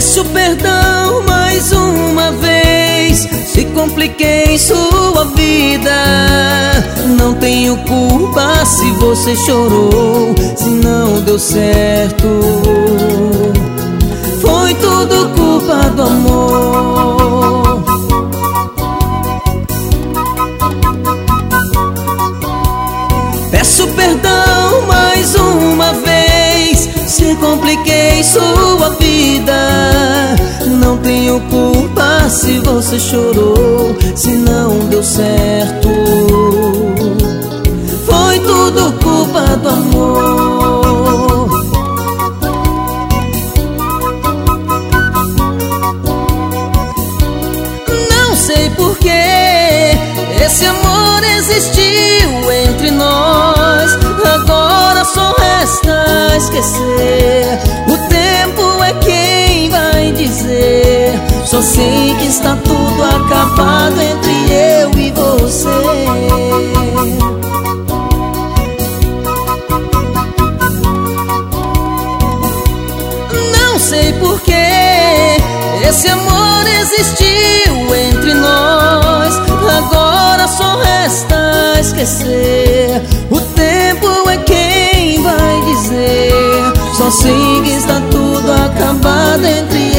Peço perdão mais uma vez se compliquei sua vida. Não tenho culpa se você chorou, se não deu certo. Foi tudo culpa do amor. Peço perdão mais uma vez se compliquei sua vida. Não tenho culpa se você chorou, se não deu certo. Foi tudo culpa do amor. Não sei por que esse amor existiu entre nós. Agora só resta esquecer. O tempo é quem vai dizer. Só sei que está tudo acabado entre eu e você. Não sei por que esse amor existiu entre nós. Agora só resta esquecer. O tempo é quem vai dizer. Só sei que está tudo acabado entre